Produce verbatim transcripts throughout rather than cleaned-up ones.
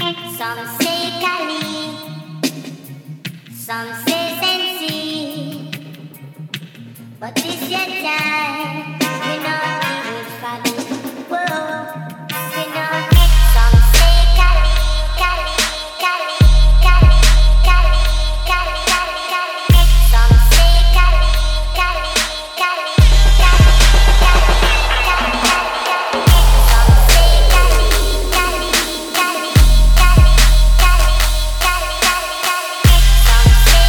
Some say Cali, some say Sensi, but this your time, you know we will follow. Whoa, you know. Some say Cali, Cali, Cali, Cali, Cali, Cali, Cali, Cali. Some say Cali, Cali, Cali, Cali, Cali, Cali, Cali. Some say Cali, Cali, Cali, Cali, Cali, Cali, Cali, Cali. Some say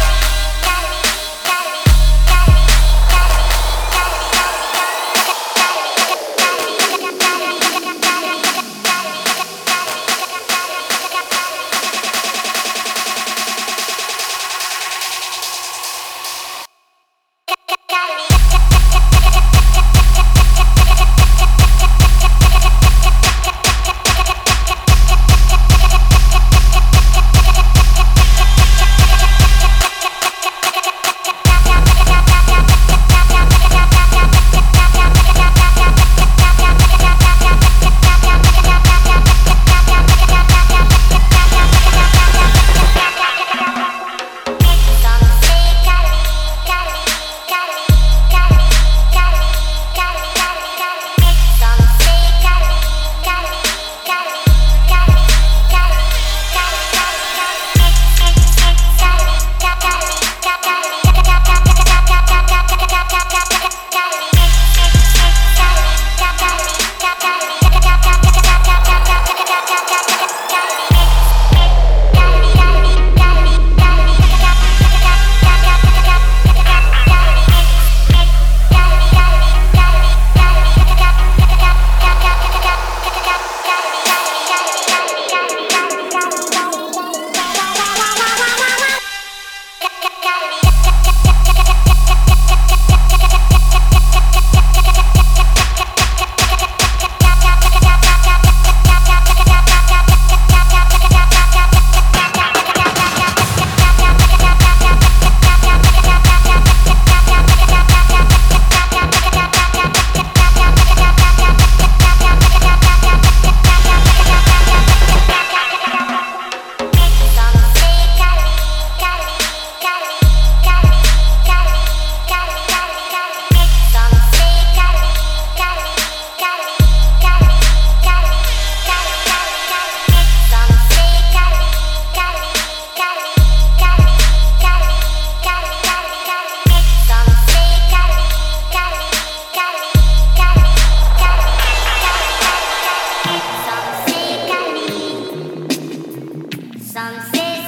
Some say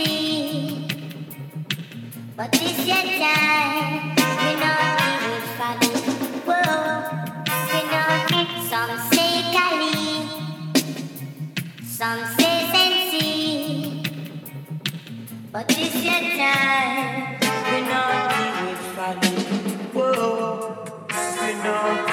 Sensi, but this your time, you know we will follow. Whoa, you know. Some say Cali, some say Sensi, but this your time, you know we will follow. Whoa, you know.